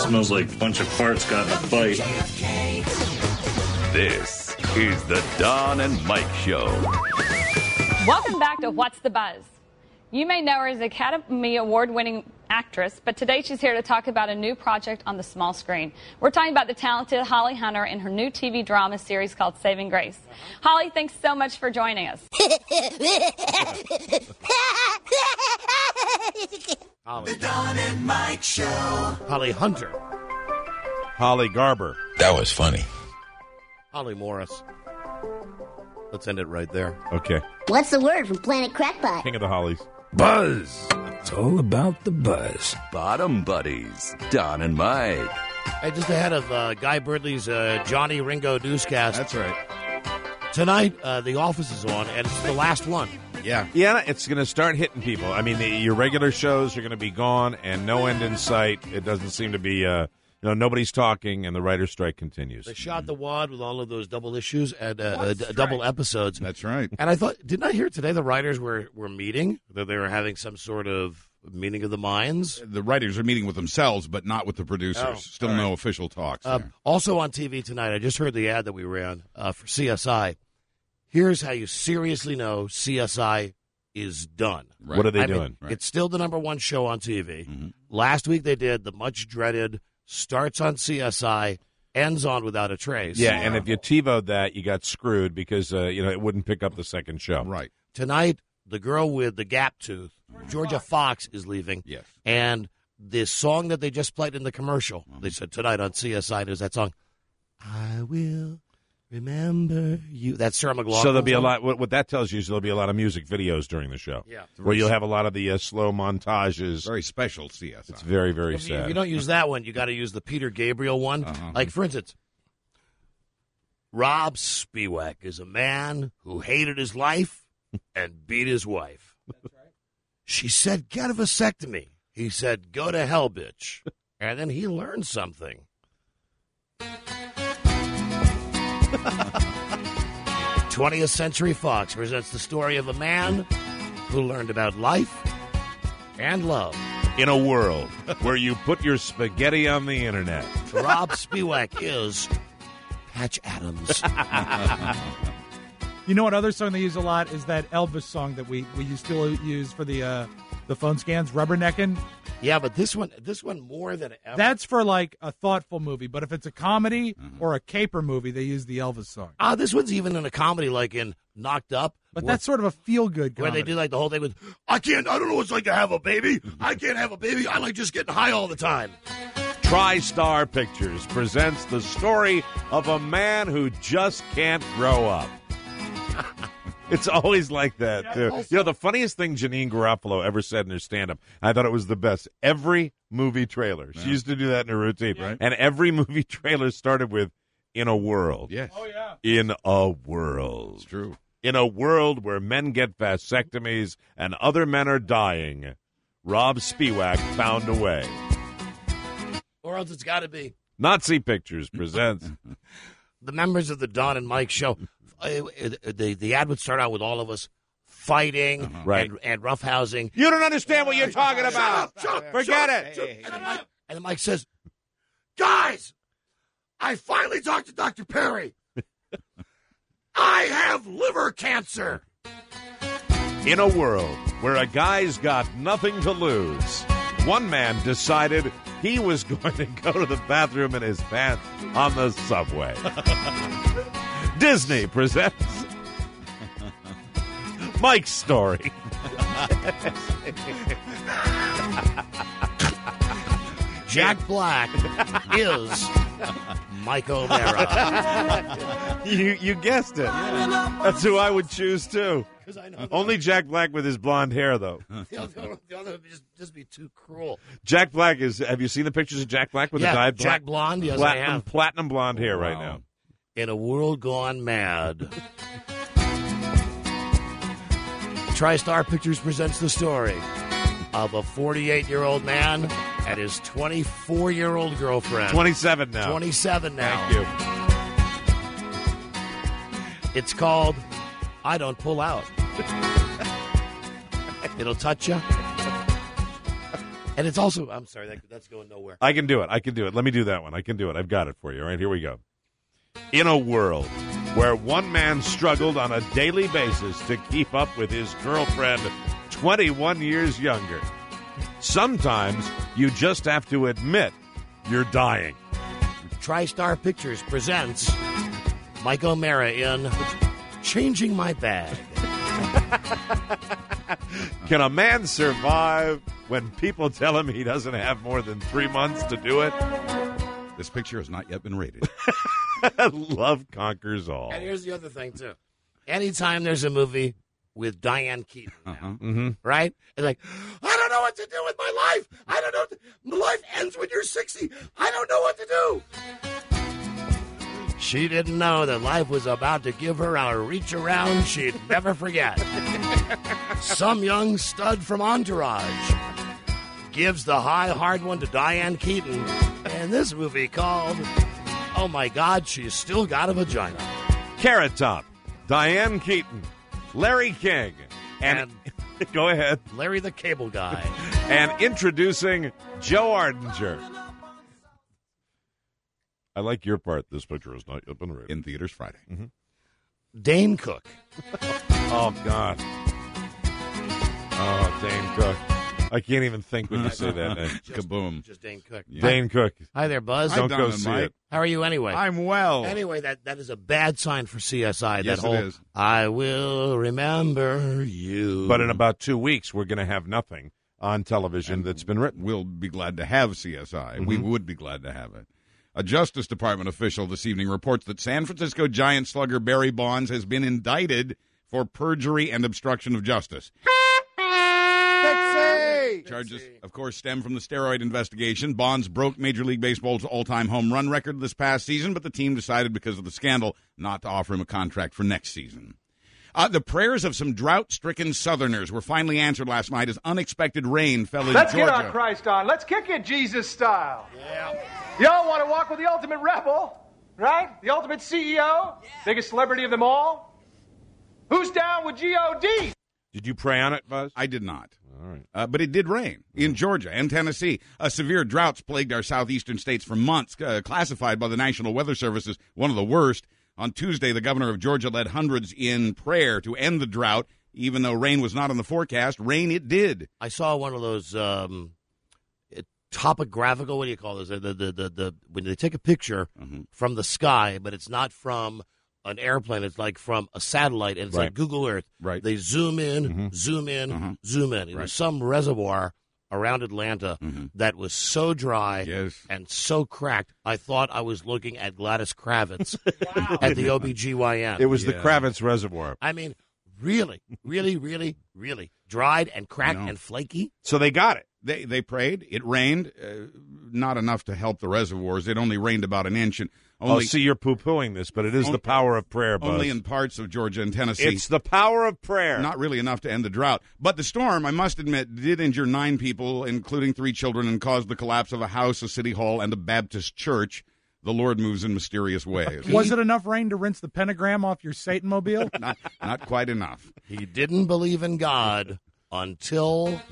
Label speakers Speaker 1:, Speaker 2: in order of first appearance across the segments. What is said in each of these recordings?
Speaker 1: Smells like a bunch of farts got in a fight.
Speaker 2: This is the Don and Mike Show.
Speaker 3: Welcome back to What's the Buzz? You may know her as Academy Award-winning actress, but today she's here to talk about a new project on the small screen. We're talking about the talented Holly Hunter and her new TV drama series called Saving Grace. Holly, thanks so much for joining us.
Speaker 4: The Don and Mike Show.
Speaker 5: Holly Hunter.
Speaker 6: Holly Garber.
Speaker 7: That was funny.
Speaker 5: Holly Morris. Let's end it right there.
Speaker 6: Okay.
Speaker 8: What's the word from Planet Crackpot?
Speaker 6: King of the Hollies.
Speaker 7: Buzz. It's all about the buzz. Bottom Buddies. Don and Mike.
Speaker 5: Hey, just ahead of Guy Birdley's Johnny Ringo newscast.
Speaker 9: That's right.
Speaker 5: Tonight, The Office is on, and it's the last one.
Speaker 9: Yeah.
Speaker 6: Yeah, it's going to start hitting people. I mean, your regular shows are going to be gone and no end in sight. It doesn't seem to be, nobody's talking, and the writer's strike continues.
Speaker 5: They shot the wad with all of those double issues and double episodes.
Speaker 9: That's right.
Speaker 5: And I thought, didn't I hear today the writers were meeting, that they were having some sort of meeting of the minds?
Speaker 9: The writers are meeting with themselves, but not with the producers.
Speaker 5: Oh,
Speaker 9: Still
Speaker 5: all right.
Speaker 9: no official talks. there.
Speaker 5: Also on TV tonight, I just heard the ad that we ran for CSI. Here's how you seriously know CSI is done.
Speaker 9: Right.
Speaker 6: What are they
Speaker 5: I mean,
Speaker 6: doing?
Speaker 9: Right.
Speaker 5: It's still the number one show on TV.
Speaker 9: Mm-hmm.
Speaker 5: Last week they did the much dreaded starts on CSI, ends on Without a Trace.
Speaker 6: Yeah, and if you TiVo'd that, you got screwed because, it wouldn't pick up the second show.
Speaker 9: Right.
Speaker 5: Tonight, the girl with the gap tooth, Georgia Fox, is leaving.
Speaker 9: Yes.
Speaker 5: And this song that they just played in the commercial, they said tonight on CSI, there's that song, I Will Remember You. That's Sarah McLachlan.
Speaker 6: So there'll be a lot. What that tells you is there'll be a lot of music videos during the show.
Speaker 5: Yeah.
Speaker 6: Where you'll have a lot of the slow montages.
Speaker 9: Very special CSI.
Speaker 6: It's very, very
Speaker 5: If
Speaker 6: sad.
Speaker 5: you don't use that one, you got to use the Peter Gabriel one. Like, for instance, Rob Spiewak is a man who hated his life and beat his wife. That's right. She said, get a vasectomy. He said, go to hell, bitch. And then he learned something. 20th Century Fox presents the story of a man who learned about life and love.
Speaker 6: In a world where you put your spaghetti on the internet.
Speaker 5: Rob Spiewak is Patch Adams.
Speaker 10: You know what other song they use a lot is that Elvis song that we still use for the phone scans, Rubberneckin'.
Speaker 5: Yeah, but this one more than ever.
Speaker 10: That's for like a thoughtful movie, but if it's a comedy or a caper movie, they use the Elvis song.
Speaker 5: This one's even in a comedy like in Knocked Up.
Speaker 10: But that's sort of a feel-good comedy.
Speaker 5: Where they do like the whole thing with, I don't know what it's like to have a baby. I can't have a baby. I like just getting high all the time.
Speaker 6: TriStar Pictures presents the story of a man who just can't grow up. It's always like that, too. The funniest thing Janine Garofalo ever said in her stand-up, I thought it was the best. Every movie trailer, she used to do that in her routine,
Speaker 9: Right.
Speaker 6: and every movie trailer started with, in a world.
Speaker 9: Yes.
Speaker 10: Oh, yeah.
Speaker 6: In a world.
Speaker 9: It's true.
Speaker 6: In a world where men get vasectomies and other men are dying, Rob Spiewak found a way.
Speaker 5: Or else it's got to be.
Speaker 6: Nazi Pictures presents.
Speaker 5: The members of the Don and Mike show, the ad would start out with all of us fighting
Speaker 6: Right.
Speaker 5: and roughhousing.
Speaker 6: You don't understand what you're talking about. Forget it.
Speaker 5: And then Mike says, guys, I finally talked to Dr. Perry. I have liver cancer.
Speaker 6: In a world where a guy's got nothing to lose, one man decided he was going to go to the bathroom in his pants on the subway. Disney presents Mike's Story.
Speaker 5: Jack Black is Mike O'Mara.
Speaker 6: You guessed it. That's who I would choose, too.
Speaker 5: I know
Speaker 6: Only Jack Black with his blonde hair, though.
Speaker 5: the other would just be too cruel.
Speaker 6: Jack Black is... Have you seen the pictures of Jack Black with the dyed
Speaker 5: Jack Blonde, yes, I have.
Speaker 6: platinum blonde hair right now.
Speaker 5: In a world gone mad. TriStar Pictures presents the story of a 48-year-old man and his 24-year-old girlfriend.
Speaker 6: 27 now.
Speaker 5: 27 now.
Speaker 6: Thank you.
Speaker 5: It's called I Don't Pull Out. It'll touch you. And it's also, I'm sorry, that's going nowhere.
Speaker 6: I can do it. Let me do that one. I can do it. I've got it for you. All right, here we go. In a world where one man struggled on a daily basis to keep up with his girlfriend 21 years younger, sometimes you just have to admit you're dying.
Speaker 5: TriStar Pictures presents Mike O'Mara in Changing My Bag.
Speaker 6: Can a man survive when people tell him he doesn't have more than 3 months to do it?
Speaker 9: This picture has not yet been rated.
Speaker 6: Love conquers all.
Speaker 5: And here's the other thing, too. Anytime there's a movie with Diane Keaton, right? It's like, I don't know what to do with my life. I don't know. Life ends when you're 60. I don't know what to do. She didn't know that life was about to give her a reach around she'd never forget. Some young stud from Entourage gives the high, hard one to Diane Keaton in this movie called, oh my God, She's Still Got a Vagina.
Speaker 6: Carrot Top, Diane Keaton, Larry King, and go ahead.
Speaker 5: Larry the Cable Guy.
Speaker 6: And introducing Joe Ardinger. I like your part. This picture is not yet been rated.
Speaker 9: In theaters Friday.
Speaker 5: Dane Cook.
Speaker 6: Oh, God. Oh, Dane Cook. I can't even think when you say that name.
Speaker 9: Kaboom.
Speaker 5: Just Dane Cook.
Speaker 9: Yeah.
Speaker 6: Dane Cook.
Speaker 5: Hi there, Buzz.
Speaker 6: Don't go see it.
Speaker 5: How are you anyway?
Speaker 9: I'm well.
Speaker 5: Anyway, that is a bad sign for CSI.
Speaker 9: Yes,
Speaker 5: that whole,
Speaker 9: it is.
Speaker 5: I will remember you.
Speaker 6: But in about 2 weeks, we're going to have nothing on television that's been written.
Speaker 9: We'll be glad to have CSI. We would be glad to have it. A Justice Department official this evening reports that San Francisco Giants slugger Barry Bonds has been indicted for perjury and obstruction of justice. Charges, of course, stem from the steroid investigation. Bonds broke Major League Baseball's all-time home run record this past season, but the team decided because of the scandal not to offer him a contract for next season. The prayers of some drought-stricken Southerners were finally answered last night as unexpected rain fell in
Speaker 11: Let's
Speaker 9: Georgia.
Speaker 11: get our Christ on. Let's kick it Jesus style. Yeah. Y'all want to walk with the ultimate rebel, right? The ultimate CEO, biggest celebrity of them all. Who's down with G.O.D.?
Speaker 6: Did you pray on it, Buzz?
Speaker 9: I did not.
Speaker 6: All right.
Speaker 9: But it did rain in Georgia and Tennessee. Severe droughts plagued our southeastern states for months, classified by the National Weather Service as one of the worst. On Tuesday, the governor of Georgia led hundreds in prayer to end the drought. Even though rain was not on the forecast, rain it did.
Speaker 5: I saw one of those topographical, what do you call those? The when they take a picture from the sky, but it's not from an airplane, it's like from a satellite, and it's like Google Earth.
Speaker 9: Right.
Speaker 5: They zoom in, zoom in, zoom in. It was some reservoir around Atlanta that was so dry and so cracked, I thought I was looking at Gladys Kravitz at the OBGYN.
Speaker 6: It was the Kravitz Reservoir.
Speaker 5: I mean, really, really, really, really dried and cracked and flaky.
Speaker 6: So they got it.
Speaker 9: They prayed. It rained, not enough to help the reservoirs. It only rained about an inch. And only,
Speaker 6: see, you're poo-pooing this, but it is the power of prayer, Buzz.
Speaker 9: Only in parts of Georgia and Tennessee.
Speaker 6: It's the power of prayer.
Speaker 9: Not really enough to end the drought. But the storm, I must admit, did injure 9 people, including 3 children, and caused the collapse of a house, a city hall, and a Baptist church. The Lord moves in mysterious ways.
Speaker 10: Was it enough rain to rinse the pentagram off your Satan-mobile?
Speaker 9: Not quite enough.
Speaker 5: He didn't believe in God until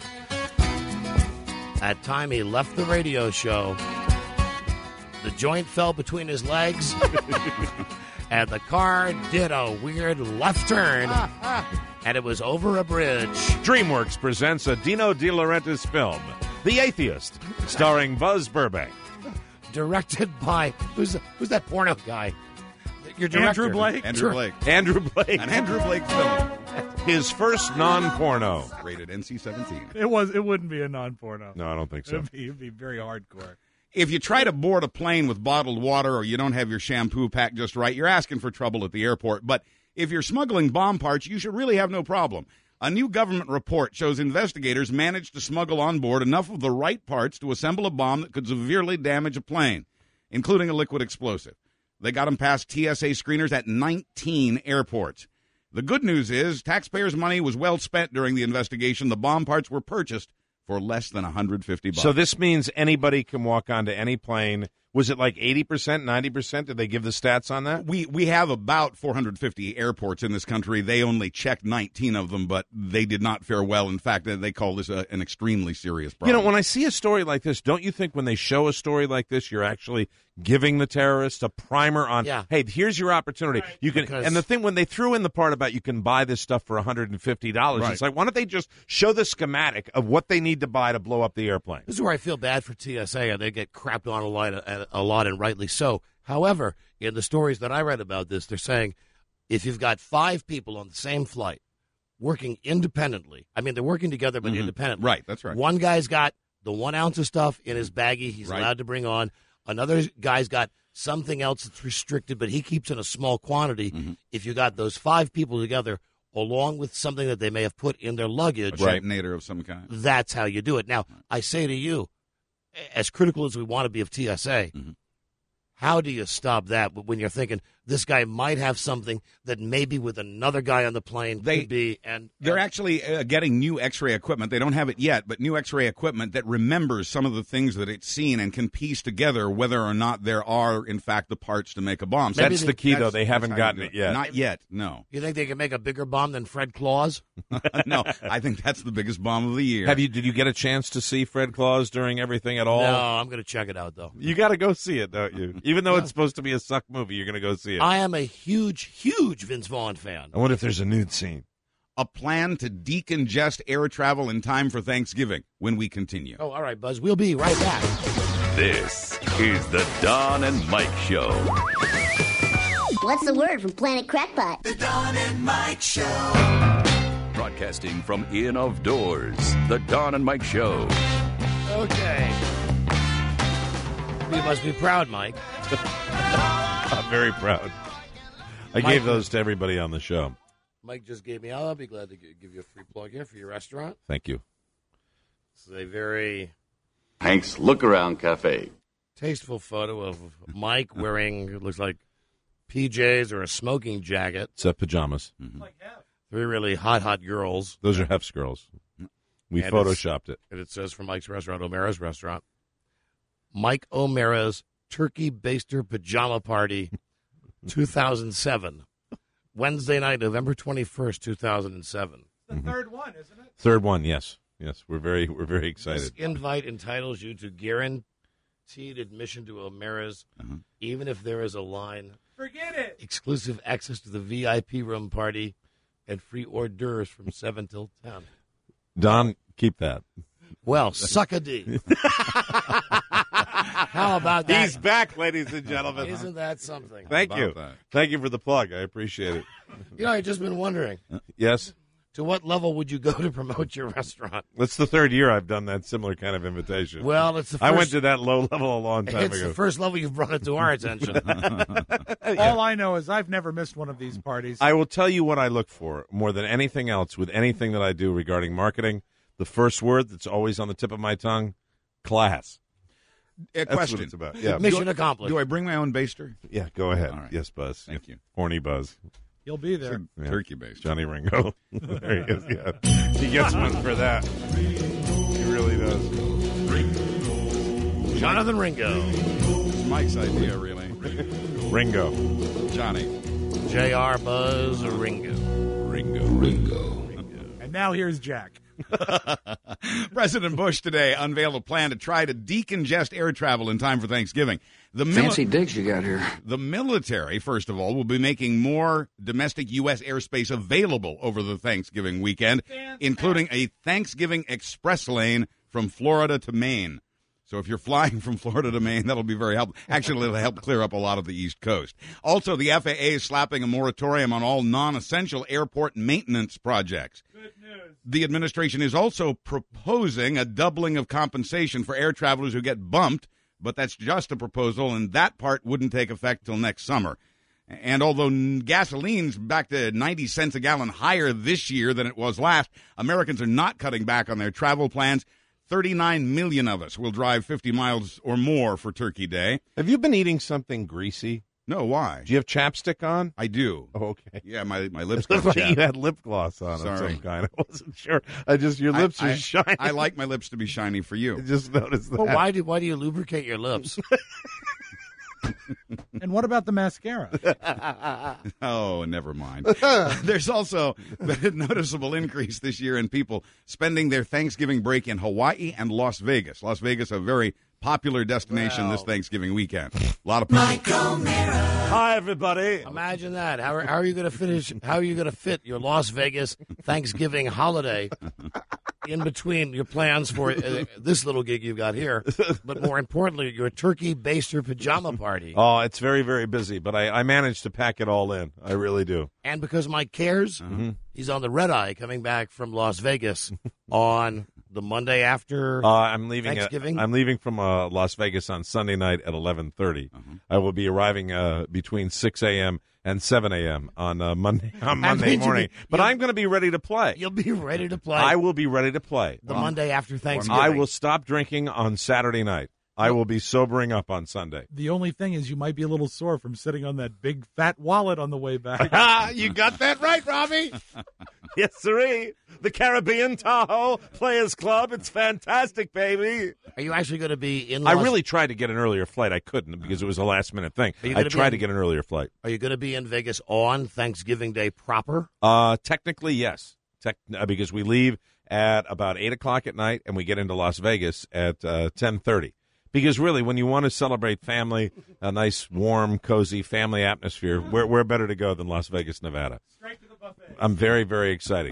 Speaker 5: that time he left the radio show. The joint fell between his legs, and the car did a weird left turn, and it was over a bridge.
Speaker 6: DreamWorks presents a Dino De Laurentiis film, The Atheist, starring Buzz Burbank.
Speaker 5: Directed by, who's that porno guy? Your director.
Speaker 10: Andrew Blake.
Speaker 9: Andrew Blake.
Speaker 6: Andrew Blake.
Speaker 9: An Andrew Blake film.
Speaker 6: His first non-porno.
Speaker 9: Rated NC-17.
Speaker 10: It wouldn't be a non-porno.
Speaker 6: No, I don't think so.
Speaker 10: It'd be very hardcore.
Speaker 9: If you try to board a plane with bottled water or you don't have your shampoo packed just right, you're asking for trouble at the airport. But if you're smuggling bomb parts, you should really have no problem. A new government report shows investigators managed to smuggle on board enough of the right parts to assemble a bomb that could severely damage a plane, including a liquid explosive. They got them past TSA screeners at 19 airports. The good news is taxpayers' money was well spent during the investigation. The bomb parts were purchased for less than $150.
Speaker 6: So this means anybody can walk onto any plane Was it like 80%, 90%? Did they give the stats on that?
Speaker 9: We have about 450 airports in this country. They only checked 19 of them, but they did not fare well. In fact, they call this an extremely serious problem.
Speaker 6: You know, when I see a story like this, don't you think when they show a story like this, you're actually giving the terrorists a primer on, hey, here's your opportunity. You can, and the thing, when they threw in the part about you can buy this stuff for $150, it's like, why don't they just show the schematic of what they need to buy to blow up the airplane?
Speaker 5: This is where I feel bad for TSA, and they get crapped on a lot, and rightly so. However, in the stories that I read about this, they're saying if you've got 5 people on the same flight working independently, I mean, they're working together but independently.
Speaker 9: Right, that's right.
Speaker 5: One guy's got the 1 ounce of stuff in his baggie he's allowed to bring on. Another guy's got something else that's restricted, but he keeps in a small quantity. If you got those 5 people together, along with something that they may have put in their luggage,
Speaker 9: a detonator of some kind,
Speaker 5: that's how you do it. Now, I say to you, as critical as we want to be of TSA, how do you stop that when you're thinking this guy might have something that maybe with another guy on the plane could be? And
Speaker 9: they're actually getting new X-ray equipment. They don't have it yet, but new X-ray equipment that remembers some of the things that it's seen and can piece together whether or not there are, in fact, the parts to make a bomb. So
Speaker 6: that's the key, though. They haven't gotten it yet.
Speaker 9: Not yet, no.
Speaker 5: You think they can make a bigger bomb than Fred Claus?
Speaker 9: No, I think that's the biggest bomb of the year.
Speaker 6: Did you get a chance to see Fred Claus during everything at all?
Speaker 5: No, I'm going to check it out, though.
Speaker 6: You got to go see it, don't you? Even though it's supposed to be a suck movie, you're going to go see it.
Speaker 5: I am a huge Vince Vaughn fan.
Speaker 6: I wonder if there's a nude scene.
Speaker 9: A plan to decongest air travel in time for Thanksgiving when we continue.
Speaker 5: Oh, all right, Buzz. We'll be right back.
Speaker 2: This is the Don and Mike Show.
Speaker 8: What's the word from Planet Crackpot?
Speaker 4: The Don and Mike Show.
Speaker 2: Broadcasting from In of Doors, the Don and Mike Show.
Speaker 5: Okay. You must be proud, Mike.
Speaker 6: I'm very proud. I gave those to everybody on the show.
Speaker 5: Mike just gave me. I'll be glad to give you a free plug here for your restaurant.
Speaker 6: Thank you.
Speaker 5: This is a very
Speaker 2: Hank's Look Around Cafe.
Speaker 5: Tasteful photo of Mike wearing, it looks like PJs or a smoking jacket.
Speaker 6: It's pajamas.
Speaker 10: Like Hef.
Speaker 5: 3 really hot girls.
Speaker 6: Those are Hef's girls. We photoshopped it.
Speaker 5: And it says from Mike's restaurant, O'Mara's restaurant, Mike O'Mara's Turkey Baster Pajama Party 2007. Wednesday night, November 21st, 2007.
Speaker 10: It's the third one, isn't it?
Speaker 6: Third one, yes. Yes, we're very excited.
Speaker 5: This invite entitles you to guaranteed admission to O'Mara's, even if there is a line.
Speaker 10: Forget it.
Speaker 5: Exclusive access to the VIP room party and free hors d'oeuvres from 7 till 10.
Speaker 6: Don, keep that.
Speaker 5: Well, suck a D. How about that?
Speaker 6: He's back, ladies and gentlemen.
Speaker 5: Isn't that something?
Speaker 6: Thank you. Thank you for the plug. I appreciate it.
Speaker 5: You know, I've just been wondering.
Speaker 6: Yes?
Speaker 5: To what level would you go to promote your restaurant?
Speaker 6: That's the 3rd year I've done that similar kind of invitation.
Speaker 5: Well, it's the first.
Speaker 6: I went to that low level a long time ago.
Speaker 5: It's the first level you've brought it to our attention.
Speaker 10: All I know is I've never missed one of these parties.
Speaker 6: I will tell you what I look for more than anything else with anything that I do regarding marketing. The first word that's always on the tip of my tongue, class.
Speaker 9: That's
Speaker 6: question.
Speaker 9: What it's
Speaker 6: about. Yeah.
Speaker 5: Mission accomplished.
Speaker 9: Do I bring my own baster?
Speaker 6: Yeah, go ahead.
Speaker 9: All right.
Speaker 6: Yes, Buzz.
Speaker 9: Thank you.
Speaker 6: Horny Buzz.
Speaker 10: You'll be there.
Speaker 6: Yeah.
Speaker 9: Turkey baster.
Speaker 6: Johnny Ringo. There he is. Yeah. He gets one for that. He really does.
Speaker 5: Jonathan Ringo.
Speaker 9: It's Mike's idea, really.
Speaker 6: Ringo.
Speaker 9: Johnny.
Speaker 5: J.R. Buzz Ringo.
Speaker 10: And now here's Jack.
Speaker 9: President Bush today unveiled a plan to try to decongest air travel in time for Thanksgiving.
Speaker 12: Fancy digs you got here.
Speaker 9: The military, first of all, will be making more domestic U.S. airspace available over the Thanksgiving weekend, including a Thanksgiving express lane from Florida to Maine. So if you're flying from Florida to Maine, that'll be very helpful. Actually, it'll help clear up a lot of the East Coast. Also, the FAA is slapping a moratorium on all non-essential airport maintenance projects.
Speaker 10: Good news.
Speaker 9: The administration is also proposing a doubling of compensation for air travelers who get bumped, but that's just a proposal, and that part wouldn't take effect till next summer. And although gasoline's back to 90 cents a gallon higher this year than it was last, Americans are not cutting back on their travel plans. 39 million of us will drive 50 miles or more for Turkey Day.
Speaker 6: Have you been eating something greasy?
Speaker 9: No, why?
Speaker 6: Do you have chapstick on?
Speaker 9: I do.
Speaker 6: Oh, okay.
Speaker 9: Yeah, my lips
Speaker 6: It
Speaker 9: got
Speaker 6: looked like
Speaker 9: chapped.
Speaker 6: you had lip gloss on of
Speaker 9: Sorry.
Speaker 6: some kind. I wasn't sure. Your lips are shiny.
Speaker 9: I like my lips to be shiny for you.
Speaker 6: I just noticed that.
Speaker 5: Well, why do you lubricate your lips?
Speaker 10: And what about the mascara?
Speaker 9: Oh, never mind. There's also been a noticeable increase this year in people spending their Thanksgiving break in Hawaii and Las Vegas. Las Vegas, a very popular destination this Thanksgiving weekend. A lot of people.
Speaker 4: Mike O'Mara.
Speaker 6: Hi, everybody.
Speaker 5: Imagine that. How are you going to finish? How are you going to fit your Las Vegas Thanksgiving holiday in between your plans for this little gig you've got here, but more importantly, your turkey baster pajama party?
Speaker 6: Oh, it's very, very busy, but I managed to pack it all in. I really do.
Speaker 5: And because Mike cares, he's on the red eye coming back from Las Vegas on the Monday after
Speaker 6: I'm leaving
Speaker 5: Thanksgiving.
Speaker 6: I'm leaving from Las Vegas on Sunday night at 11:30. I will be arriving between 6 a.m. and 7 a.m. on Monday morning. But I'm going to be ready to play.
Speaker 5: You'll be ready to play.
Speaker 6: I will be ready to play.
Speaker 5: The Monday after Thanksgiving.
Speaker 6: I will stop drinking on Saturday night. I will be sobering up on Sunday.
Speaker 10: The only thing is you might be a little sore from sitting on that big fat wallet on the way back.
Speaker 5: You got that right, Robbie.
Speaker 6: Yes, sirree. The Caribbean Tahoe Players Club. It's fantastic, baby.
Speaker 5: Are you actually going to be in
Speaker 6: I really tried to get an earlier flight. I couldn't because it was a last-minute thing. I tried to get an earlier flight.
Speaker 5: Are you going to be in Vegas on Thanksgiving Day proper?
Speaker 6: Technically, yes. Because we leave at about 8 o'clock at night, and we get into Las Vegas at 10:30. Because really, when you want to celebrate family, a nice, warm, cozy family atmosphere, where better to go than Las Vegas, Nevada?
Speaker 10: Straight to the buffet.
Speaker 6: I'm very, very excited.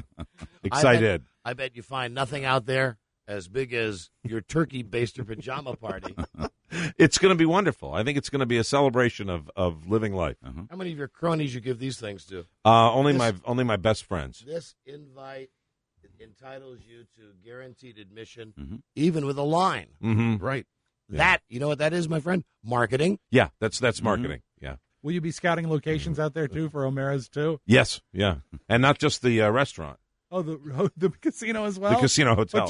Speaker 5: I bet you find nothing out there as big as your turkey baster pajama party.
Speaker 6: It's going to be wonderful. I think it's going to be a celebration of living life.
Speaker 5: How many of your cronies you give these things to?
Speaker 6: Only my best friends.
Speaker 5: This invite entitles you to guaranteed admission, even with a line.
Speaker 9: Right.
Speaker 5: Yeah. That, you know what that is, my friend? Marketing.
Speaker 6: Yeah, that's marketing. Yeah.
Speaker 10: Will you be scouting locations out there, too, for O'Mara's, too?
Speaker 6: Yes, yeah. And not just the restaurant.
Speaker 10: Oh, the casino as well?
Speaker 6: The casino hotel.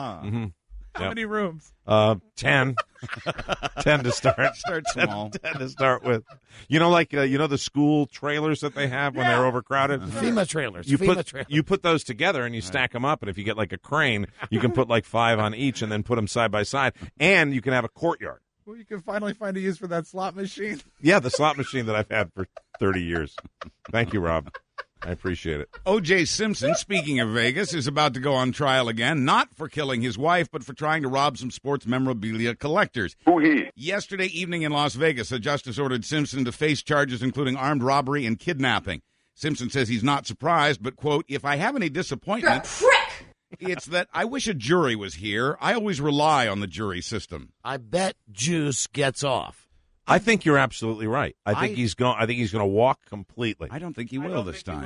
Speaker 10: How many rooms?
Speaker 6: 10. 10 to start.
Speaker 9: Start small.
Speaker 6: 10 to start with. You know, like the school trailers that they have when they're overcrowded.
Speaker 5: FEMA trailers.
Speaker 6: You put those together and you stack them up, and if you get like a crane, you can put like 5 on each and then put them side by side, and you can have a courtyard.
Speaker 10: Well, you can finally find a use for that slot machine.
Speaker 6: Yeah, the slot machine that I've had for 30 years. Thank you, Rob. I appreciate it.
Speaker 9: O.J. Simpson, speaking of Vegas, is about to go on trial again, not for killing his wife, but for trying to rob some sports memorabilia collectors. Yesterday evening in Las Vegas, a justice ordered Simpson to face charges including armed robbery and kidnapping. Simpson says he's not surprised, but, quote, if I have any disappointment, it's that I wish a jury was here. I always rely on the jury system.
Speaker 5: I bet Juice gets off.
Speaker 6: I think you're absolutely right. I think he's going to walk completely.
Speaker 9: I don't think he will this time.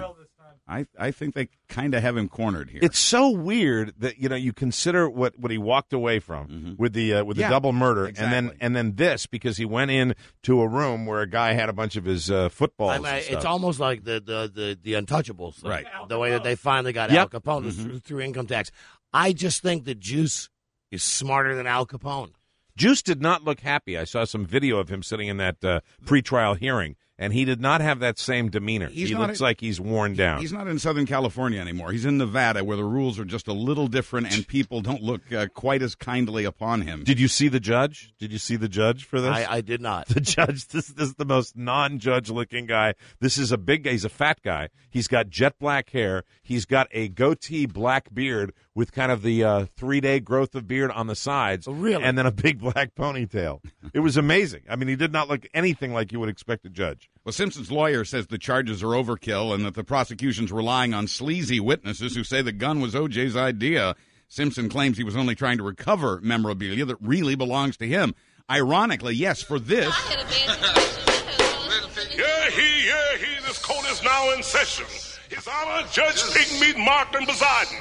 Speaker 9: I think they kind of have him cornered here.
Speaker 6: It's so weird that you consider what he walked away from with the double murder,
Speaker 9: exactly.
Speaker 6: and then this because he went in to a room where a guy had a bunch of his footballs.
Speaker 5: It's almost like the Untouchables thing,
Speaker 9: right?
Speaker 5: The way that they finally got Al Capone through income tax. I just think that Juice is smarter than Al Capone.
Speaker 6: Juice did not look happy. I saw some video of him sitting in that pretrial hearing, and he did not have that same demeanor. He looks like he's worn down.
Speaker 9: He's not in Southern California anymore. He's in Nevada, where the rules are just a little different, and people don't look quite as kindly upon him.
Speaker 6: Did you see the judge? Did you see the judge for this?
Speaker 5: I did not.
Speaker 6: The judge, this is the most non-judge-looking guy. This is a big guy. He's a fat guy. He's got jet black hair. He's got a goatee black beard with kind of the 3-day growth of beard on the sides.
Speaker 5: Oh, really?
Speaker 6: And then a big black ponytail. It was amazing. I mean, he did not look anything like you would expect a judge.
Speaker 9: Well, Simpson's lawyer says the charges are overkill and that the prosecution's relying on sleazy witnesses who say the gun was O.J.'s idea. Simpson claims he was only trying to recover memorabilia that really belongs to him. Ironically, yes, for this...
Speaker 13: This court is now in session. His Honor, Judge Pigmeat Martin presiding.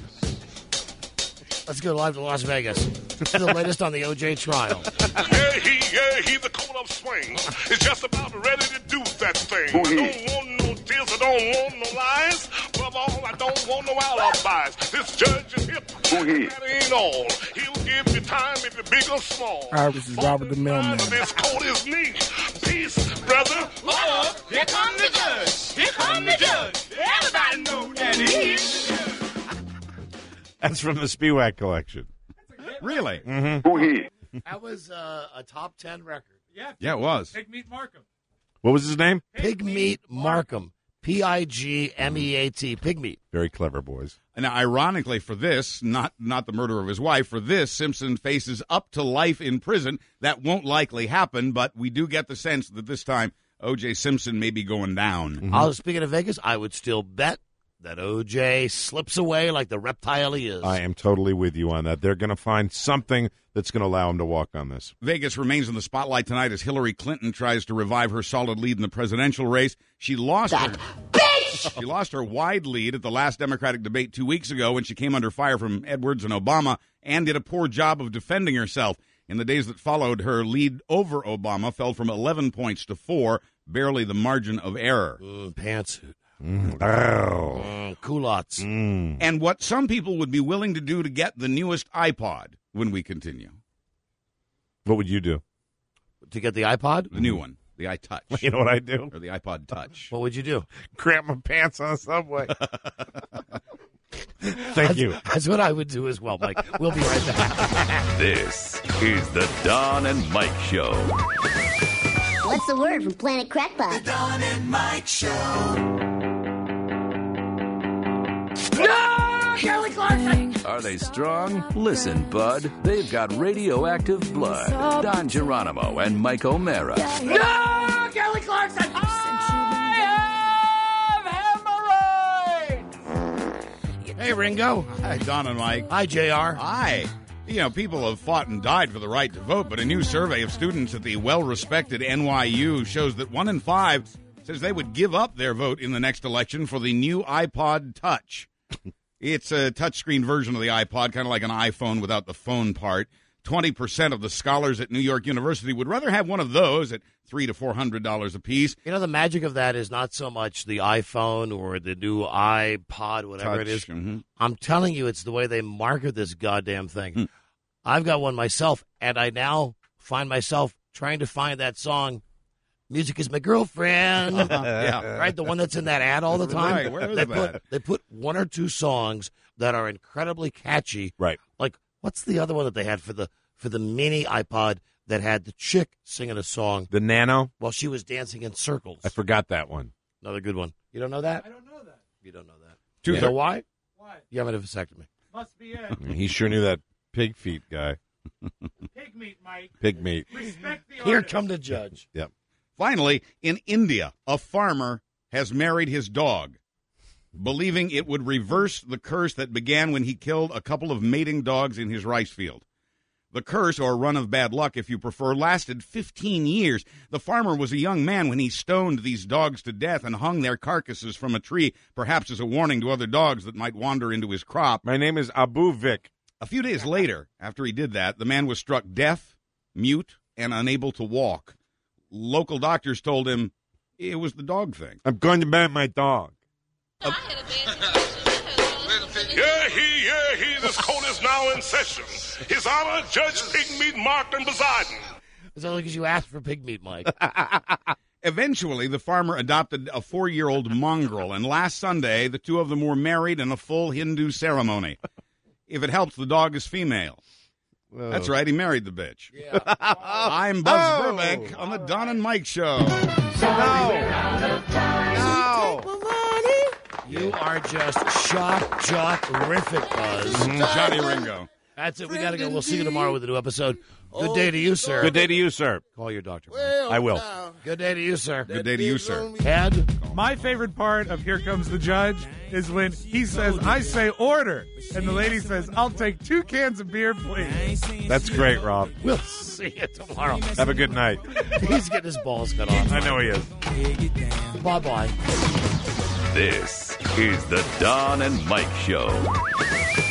Speaker 5: Let's go live to Las Vegas. The latest on the O.J. trial.
Speaker 13: The court of swing is just about ready to do that thing. I don't want no tears, I don't want no lies. Above all, I don't want no alibis. This judge is hip. That ain't all. He'll give you time if you're big or small.
Speaker 14: Hi, this is Robert the Mailman.
Speaker 13: This court is neat. Peace, brother.
Speaker 4: Oh, here come the judge. Here come the judge. Everybody know that he's the judge.
Speaker 6: That's from the Spiewak collection.
Speaker 9: Really?
Speaker 6: Mm-hmm.
Speaker 5: That was a top 10 record.
Speaker 9: Yeah, it was.
Speaker 10: Pigmeat Markham.
Speaker 6: What was his name?
Speaker 5: Pigmeat Markham. Pigmeat. Pigmeat.
Speaker 6: Very clever, boys.
Speaker 9: Now, ironically, for this, not the murder of his wife, for this, Simpson faces up to life in prison. That won't likely happen, but we do get the sense that this time O.J. Simpson may be going down.
Speaker 5: Mm-hmm. Speaking of Vegas, I would still bet that O.J. slips away like the reptile he is.
Speaker 6: I am totally with you on that. They're going to find something that's going to allow him to walk on this.
Speaker 9: Vegas remains in the spotlight tonight as Hillary Clinton tries to revive her solid lead in the presidential race. She lost She lost her wide lead at the last Democratic debate 2 weeks ago when she came under fire from Edwards and Obama and did a poor job of defending herself. In the days that followed, her lead over Obama fell from 11 points to 4, barely the margin of error.
Speaker 5: Pantsuit.
Speaker 9: Culottes. And what some people would be willing to do to get the newest iPod when we continue.
Speaker 6: What would you do?
Speaker 5: To get the iPod?
Speaker 9: The new one. The iTouch.
Speaker 6: You know what I do?
Speaker 9: Or the iPod Touch.
Speaker 5: What would you do?
Speaker 6: Crap my pants on the subway. Thank you.
Speaker 5: That's what I would do as well, Mike. We'll be right back.
Speaker 2: This is the Don and Mike Show.
Speaker 8: What's the word from Planet Crackpot?
Speaker 4: The Don and Mike Show.
Speaker 2: No! Kelly Clarkson! Are they strong? Listen, bud. They've got radioactive blood. Don Geronimo and Mike O'Mara.
Speaker 4: No! Kelly Clarkson!
Speaker 5: Hey, Ringo.
Speaker 9: Hi, Don and Mike.
Speaker 5: Hi, JR.
Speaker 9: Hi. You know, people have fought and died for the right to vote, but a new survey of students at the well-respected NYU shows that 1 in 5 says they would give up their vote in the next election for the new iPod Touch. It's a touchscreen version of the iPod, kind of like an iPhone without the phone part. 20% of the scholars at New York University would rather have one of those at $300 to $400 a piece.
Speaker 5: You know, the magic of that is not so much the iPhone or the new iPod, whatever
Speaker 9: Touch.
Speaker 5: it is.
Speaker 9: Mm-hmm.
Speaker 5: I'm telling you, it's the way they market this goddamn thing. I've got one myself, and I now find myself trying to find that song, Music is My Girlfriend.
Speaker 9: Yeah.
Speaker 5: Right? The one that's in that ad all the time.
Speaker 9: Right. Where is that?
Speaker 5: They put one or two songs that are incredibly catchy.
Speaker 6: Right.
Speaker 5: Like, what's the other one that they had for the mini iPod that had the chick singing a song?
Speaker 6: The Nano?
Speaker 5: While she was dancing in circles.
Speaker 6: I forgot that one.
Speaker 5: Another good one. You don't know that?
Speaker 10: I don't know that.
Speaker 5: You don't know that.
Speaker 9: Two
Speaker 5: You know why?
Speaker 10: Why?
Speaker 5: You haven't had a vasectomy.
Speaker 10: Must be it.
Speaker 6: He sure knew that pig feet guy.
Speaker 10: Pig meat, Mike.
Speaker 6: Pig meat.
Speaker 10: Respect the
Speaker 5: Here
Speaker 10: artist.
Speaker 5: come the judge.
Speaker 6: Yep.
Speaker 9: Finally, in India, a farmer has married his dog, believing it would reverse the curse that began when he killed a couple of mating dogs in his rice field. The curse, or run of bad luck if you prefer, lasted 15 years. The farmer was a young man when he stoned these dogs to death and hung their carcasses from a tree, perhaps as a warning to other dogs that might wander into his crop.
Speaker 6: My name is Abu Vic.
Speaker 9: A few days later, after he did that, the man was struck deaf, mute, and unable to walk. Local doctors told him it was the dog thing.
Speaker 6: I'm going to ban my dog.
Speaker 13: Yeah, he, this court is now in session. His Honor, Judge Pigmeat Markham presiding.
Speaker 5: It's only because you asked for pig meat, Mike.
Speaker 9: Eventually, the farmer adopted a 4-year-old mongrel, and last Sunday, the two of them were married in a full Hindu ceremony. If it helps, the dog is female.
Speaker 6: Whoa.
Speaker 9: That's right, he married the bitch. Yeah. I'm Buzz Burbank on the Don and Mike Show.
Speaker 6: No.
Speaker 5: You are just shock-terrific, Buzz.
Speaker 9: Johnny Ringo.
Speaker 5: That's it. We got to go. We'll see you tomorrow with a new episode. Good day to you, sir.
Speaker 6: Good day to you, sir.
Speaker 5: Call your doctor.
Speaker 6: I will.
Speaker 5: Good day to you, sir.
Speaker 9: Good day to you, sir.
Speaker 5: Ed?
Speaker 10: My favorite part of Here Comes the Judge is when he says, I say order, and the lady says, I'll take 2 cans of beer, please.
Speaker 6: That's great, Rob.
Speaker 5: We'll see you tomorrow.
Speaker 6: Have a good night.
Speaker 5: He's getting his balls cut off.
Speaker 6: I know he is.
Speaker 5: Bye-bye.
Speaker 2: This is the Don and Mike Show.